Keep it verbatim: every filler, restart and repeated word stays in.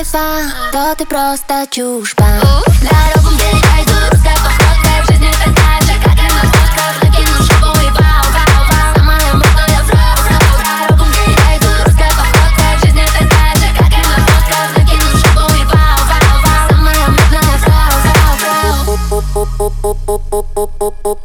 кайфа, то ты просто чушпа. На робом передойду, русская походка. В жизни такая же, как и на фотках. Накину шубу и вау, вау, вау. Самая модная фрау, фрау. На робом передойду, русская походка. В жизни такая же, как и на фотках. Накину шубу и вау, вау, вау. Самая модная фрау, фрау, фрау.